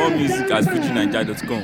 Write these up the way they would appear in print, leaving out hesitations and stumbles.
More music at fujinaija.com.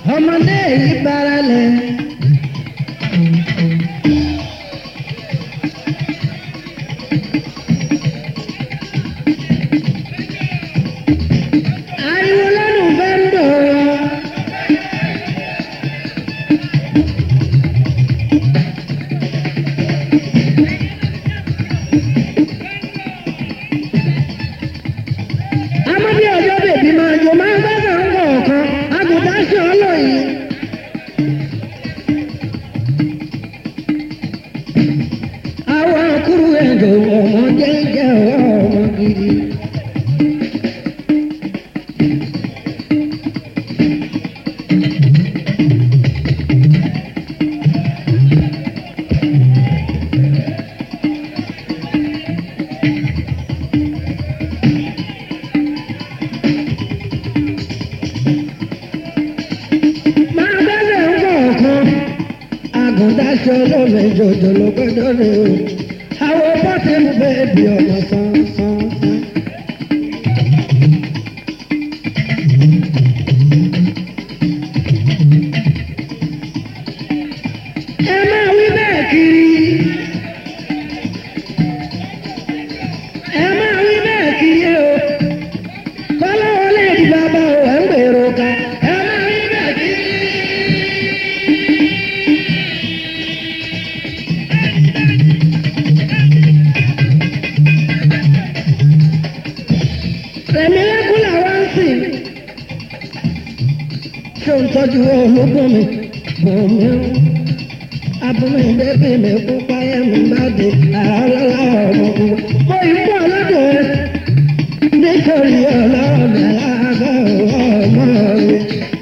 ọmọdé yìí bára lẹ̀. ariwo lẹ́nu fẹ́ ń dọ̀rọ̀. amadi ọjọ́ bèbí máa jò máa ń gbàgbọ́ ọ̀kan àgùntàn ṣe ọlọ́yin. àwọn akúrú ẹ̀jọ̀ ọmọ jẹ́jẹ́ ọmọ gidi. àgùntàṣe olóòlù ìjòjò ló gbẹdọ rẹ o àwọn pàṣẹ mú bẹ́ẹ̀ bí ọmọ sán. ẹ máa wí bẹ́ẹ̀ kiri ẹ máa wí bẹ́ẹ̀ kiri o kọ́lá wọlé di bàbá o ẹ̀ ń gbèrò ká ẹ máa wí bẹ́ẹ̀ kiri. Rẹ̀mílẹ́kùn làwọn ń sìn. Ṣé o ń tọ́jú ológun mi? Bùnmi o. Abúlé bébí mi kú páyé mi bá dé àrọ́lọ́lá ọmọ mi. Mo yí pọ̀ lọ́dọ̀ rẹ̀ nítorí ọlọ́ọ̀dà lábẹ́ ọmọ rẹ̀.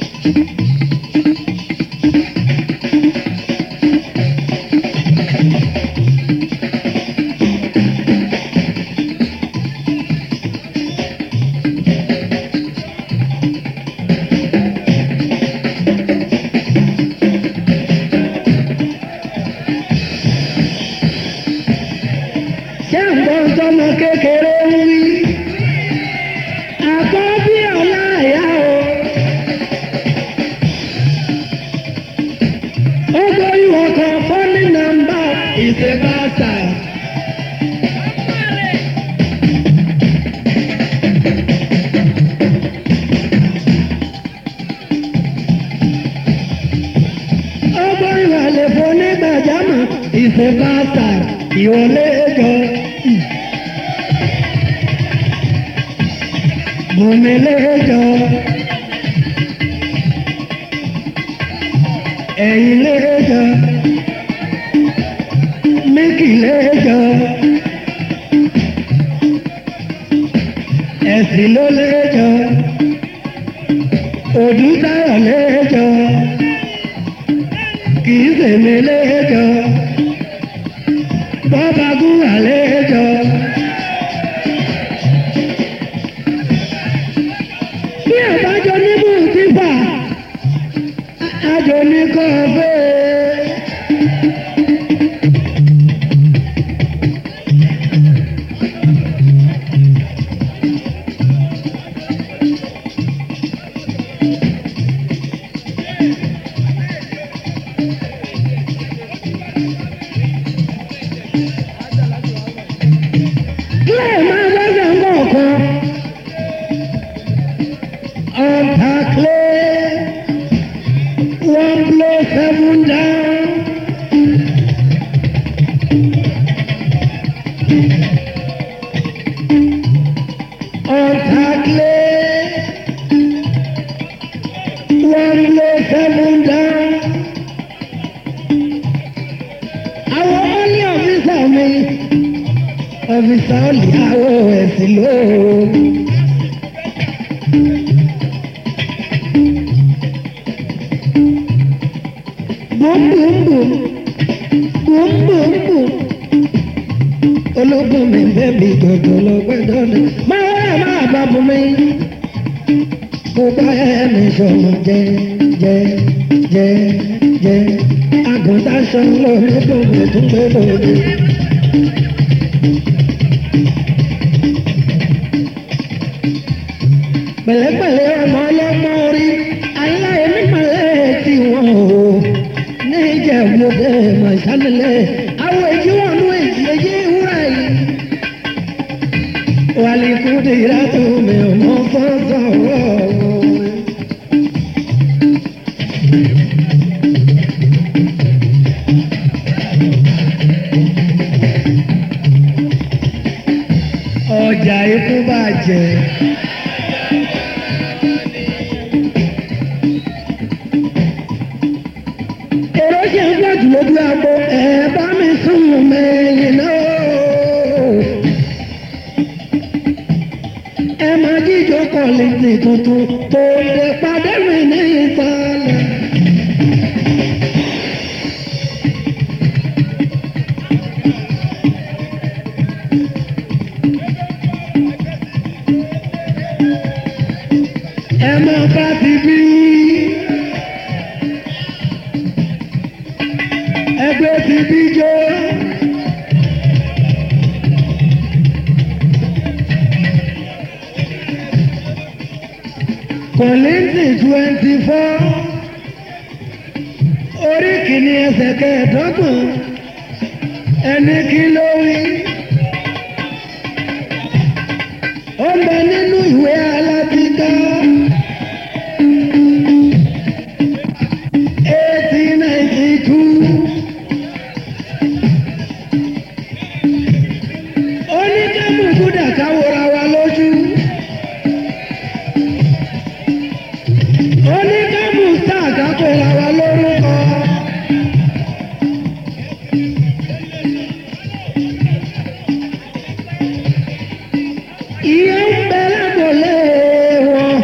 Ọmọ kékeré ń wí àkọ́bí ọláìyá o ogo ìwọ̀kọ̀ fọ́nì nàmbà ìṣèbáṣà. ogo ìwàlẹ̀ fọ́nì gbàjámọ̀ ìṣèbáṣà ìwọlé jọ. Bùnmiléjọ, ẹ̀yìnléjọ, Míkìléjọ, Ẹ̀sìnlóléjọ, Òdútayọ̀léjọ, Kìíṣèméléjọ, Bọ́bagúnwàléjọ. Bí àbájọ níbù ti fà, àjò ní kò fẹ́. Kílẹ̀ máa gbẹ́sẹ̀ ń bọ̀ kan. Clay, one blow 7 down. On Clay, one blow 7 down. Àwọn only officer mi, officer only àwọn ẹ̀sìn lóòó. Boom boom boom, boom boom boom. Ológun mi bẹ́ẹ̀bi jọjọ lọ gbẹ́jọ́ ni. Máa wá máa bá bùn mi. Mo bá ẹni sọ̀rọ̀ jẹ́. Àgùntàn sàn lọ ní gbogbo tó gbé lòdì. Pẹ̀lẹ́pẹ̀lẹ́ ọmọ ọlọ́mọ orí. Aláìní pẹ̀lẹ́ lóde mọ̀sánilẹ̀ àwọn èyí wà nù èyí wúrà yìí. wàlíkúndé ìrátò mi ò mọ fọ́fọ́ wọ́ọ̀wọ́. ọjà ikú bàjẹ́. èrò ṣe ń gbàdúrà lójú àgbo ẹ̀ bá mi sùn mẹ́yìn náà. ẹ máa jíjọ kọ̀lẹ́tì tuntun tó lè pàdé mi ní ìsàlẹ̀. ẹ máa bá ti bí ẹgbẹ́ ti bí jó. Kọ̀lẹ́ńtì 24 orí kìíní ẹsẹ̀ kẹẹ̀ẹ́dọ́gbọ̀n ẹni kí ló wí. ó ń bẹ nínú ìwé alábíká 1892. ó ní kámú kúdà káwòrà wa lójú. ó ní kámú sáà kápẹ́ra wa lórúkọ. ìyẹn ń bẹ lábọ̀lé wọn.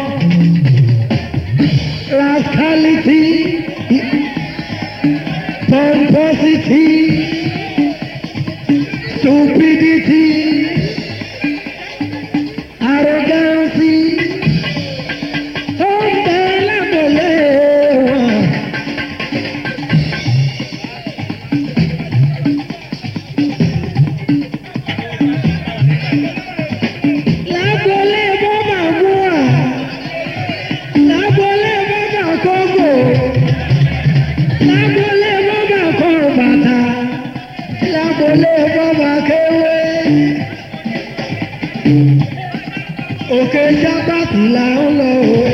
rascality, pomposity, stupidity, arrogancy. ó ń bẹ lábọ̀lé wọn. lábọ̀lé bọ́mà gúnwà, lábọ̀lé bọ́mà kógò, lábọ̀lé bọ́mà kọ̀ọ̀bàtà, lábọ̀lé bọ́mà kéwé. òkè jábàtì là ń lọ òwe.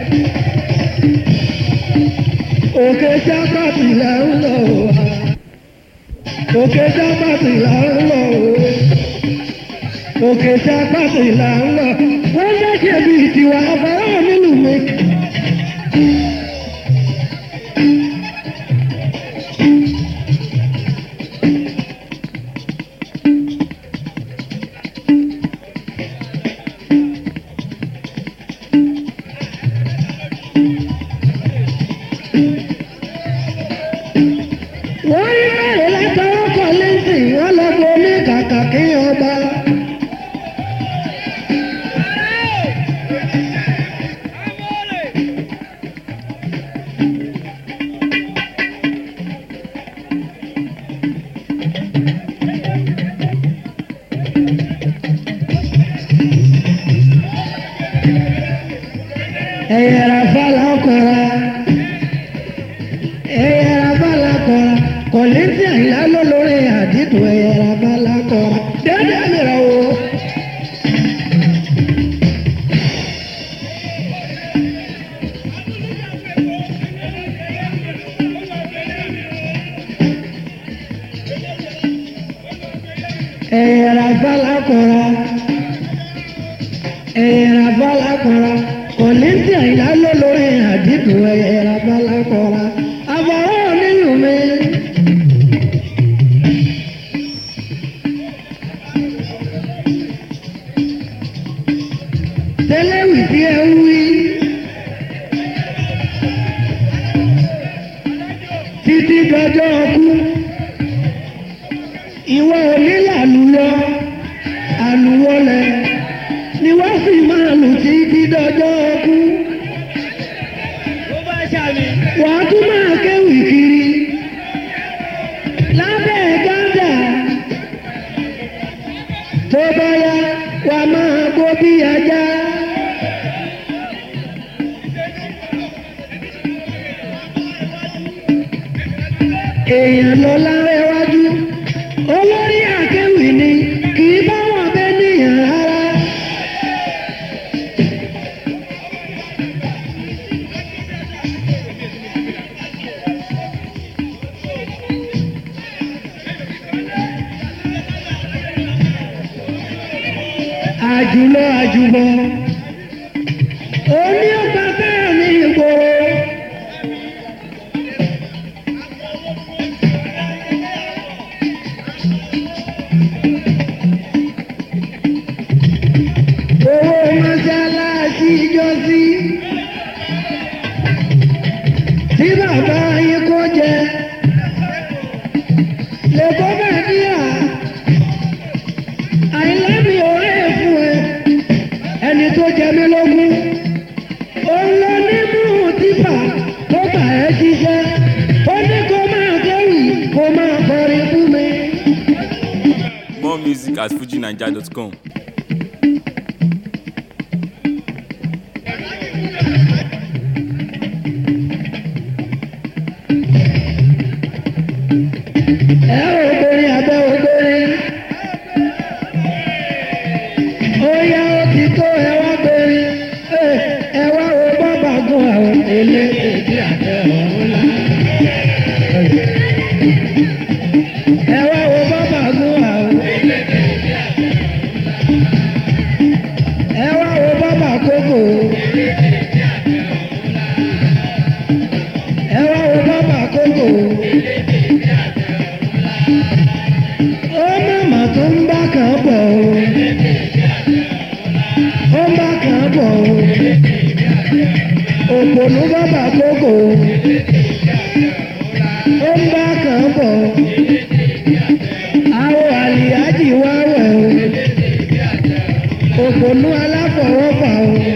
òkè jábàtì là ń lọ òwe. òkè jábàtì là ń lọ òwe. òkè jábàtì là ń lọ. wọ́n lẹ́sẹ̀ bíi tiwa àbáwọ̀ nínú mi. wọ́n rí bẹ́ẹ̀ látọwọ́ Kọ̀lẹ́ńtì wọ́n lọ bo ní kàkà kí ọba. ẹ̀yẹ̀rà fàlà kọ̀ra, ẹ̀yẹ̀rà fàlà kọ̀ra. Kọ̀lẹ́ńtì Àyìnlá ló lórí àdìtú ẹ̀yẹ̀rà fàlà kọ̀ra. déédéé mìíràn o. ẹ̀yẹ̀rà fàlà kọ̀ra, ẹ̀yẹ̀rà fàlà kọ̀ra. Kọ̀lẹ́ńtì Àyìnlá ló lórí àdìtú ẹ̀yẹ̀rà fàlà kọ̀ra. àbọ̀wọ́ nínú mi. tẹ́lẹ̀wì tí ẹ ń wí. títí dọjọ́ ọkú. ìwọ onílàlúyọ àlùwọlẹ̀ ni wọ́n sì máa lù títí dọjọ́ ọkú. wàá tún máa kéwì kiri lábẹ́ gádà. tó bá yá wàá máa gbó bí ajá. èèyàn lọ lárẹ́wájú olórí akéwì ni kì í bá wọn bẹ níyàn rárá. àjùlọ àjùbọ oní ọgbà bẹ́ẹ̀ ní ìgboro. owó mọ́sálásí ìjọsí tí bàbá yín kó jẹ lẹ́kọ́ bẹ́ẹ̀ díà àìlẹ́bí ọ̀rẹ́ fún ẹ ẹni tó jẹ mí lógún òun lọ nínú tìpà tó bà ẹ́ ṣiṣẹ́ ó ní kó máa kéwì kó máa kọrin fún mi. More music at fujinaija.com. ẹ ò gbórin abẹ́ ò gbórin ó yá ó ti tó ẹ wá gbórin ẹ wá wo bọ́bà gún àwọn ilé èdè àtẹ ọ̀hún lá. ẹ wá wo bọ́bà gún àwọn ilé èdè àtẹ ọ̀hún lá. ẹ wá wo bọ́bà kókò. ẹ wá wo bọ́bà kókò. ó mọ̀mọ́ tó ń bá kàn bọ̀ ó ń bá kàn bọ̀ òpònú bàbá kókò ó ń bá kàn bọ̀ àwọn àlìyájì wá wẹ̀ o òpònú aláfọwọ́fà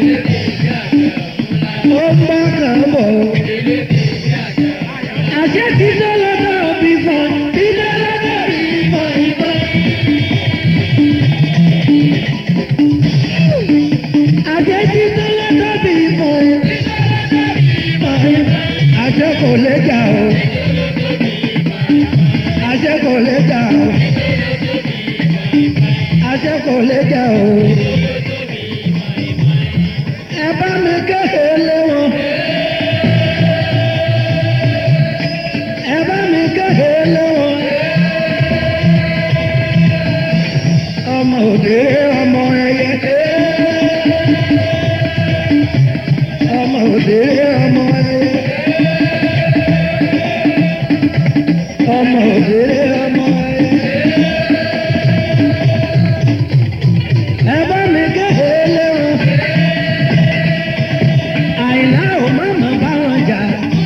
o ó ń bá kàn bọ̀ àṣẹ ti tó lọ́dọ̀ bí fún ilé lọ́dọ̀ bí fún ìfún. àṣẹ ti tó lọ́dọ̀ bí fún àṣẹ kò lè jà o àṣẹ kò lè jà o àṣẹ kò lè jà o ẹ bá mi kéde lé wọn. ẹ bá mi kéde lọ́wọ́ ọmọ òde ọmọ ẹyẹ ọmọ òde ọmọ ẹyẹ ọmọ òde ọmọ ẹyẹ ẹ bá mi kéde lọ́wọ́ àìlá ò má mọ̀ bá wọn jà.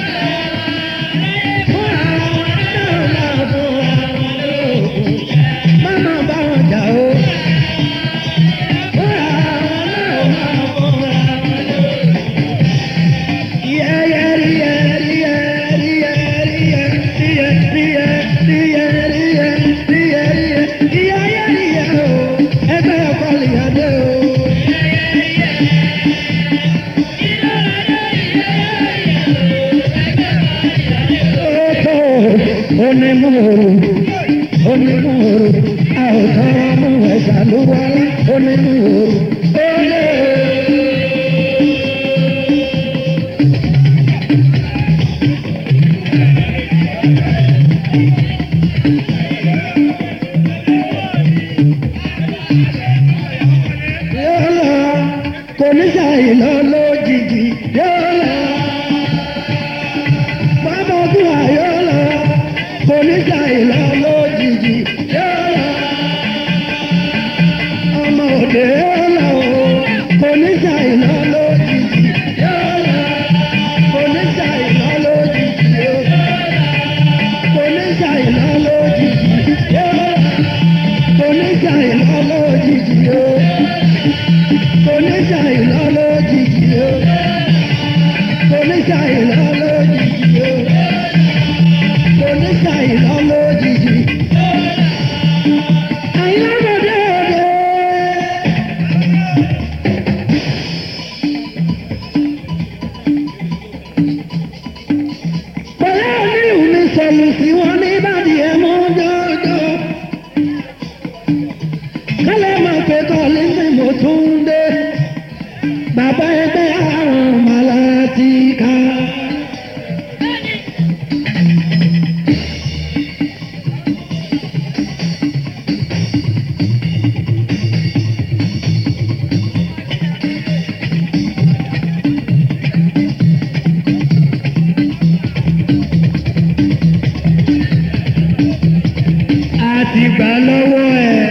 Onímọ̀ọ́rọ̀ onímọ̀ọ́rọ̀ àwòtọ́rọ̀ mú ẹ̀sà ló wọlé onímọ̀ọ́rọ̀ olè. Yọ́lá kò ní sàyè lọ lójijì yọ́lá bàbá ọdún àyọ́lá. Oníjà ìlà lójijì yọ́lá ọmọ òde yọ́lá o. Oníjà ìlà lójijì yọ́lá oníjà ìlà lójijì yọ́lá oníjà ìlà lójijì yọ́lá oníjà ìlà lójijì yọ́lá oníjà ìlà lójijì yọ́lá oníjà ìlà lójijì yọ́lá. Oníṣà ìlọ lójijì. Àyàbọ̀dé òde. Pẹ̀lú oníhùn mi sọ kọlu sí wọn ní ìbàdí ẹ̀ mọ́ jọjọ. kálẹ̀ máa pé kọ́lé ní mo tún dé. bàbá ẹgbẹ́ àrùn màlátíkà. àti gbà lọ́wọ́ ẹ̀.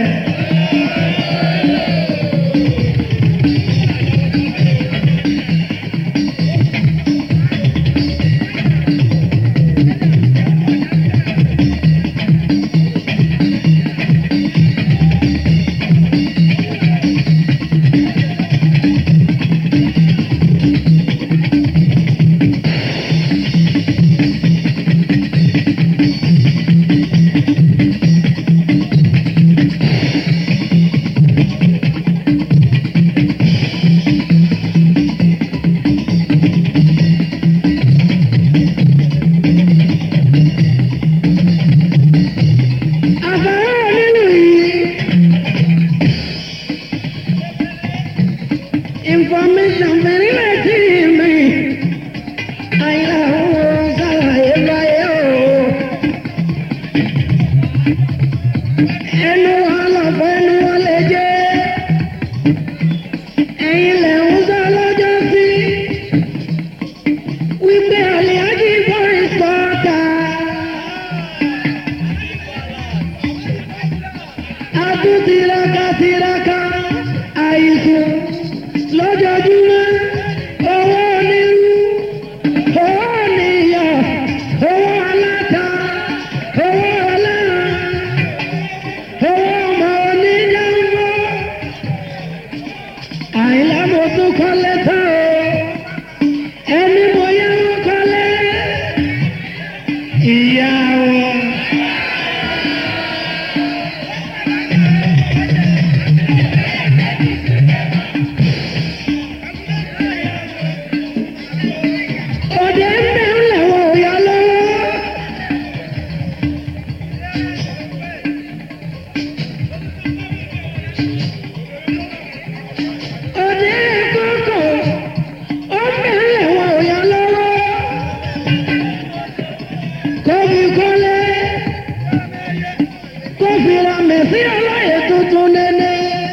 Information very much in me. I love Salaye ẹnu ọlọ́fẹ́ ẹnu wọlé jẹ́ ẹ̀yin lẹ̀ ń sọ lọ́jọ́ sí wípé àlẹ́ ájí bọ́rin sọ́ọ̀tà. Adú tiraka àìsùn lójoojúmọ́ owó onírú owó oníyọ̀ owó aláta owó ọlọ́run owó ọmọ oníjàmbá. Àyìnlá mo tún kọ́lé tán o ẹni mo yẹ wọ́n kọ́lé ìyá wọn. Sí, ọlọ́yẹ tuntun nẹ́nẹ́.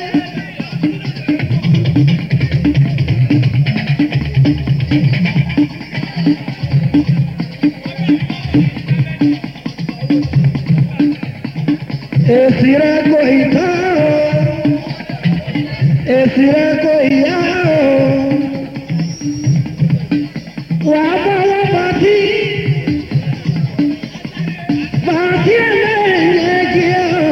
Èsì rẹ̀ kò ì tán o, èsì rẹ̀ kò ì yá o. Wàá bá wọ́n pàtí, pàtí ẹlẹ́yìn kí ẹ o.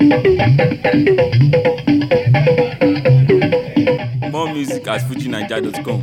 More music at fujinaija.com.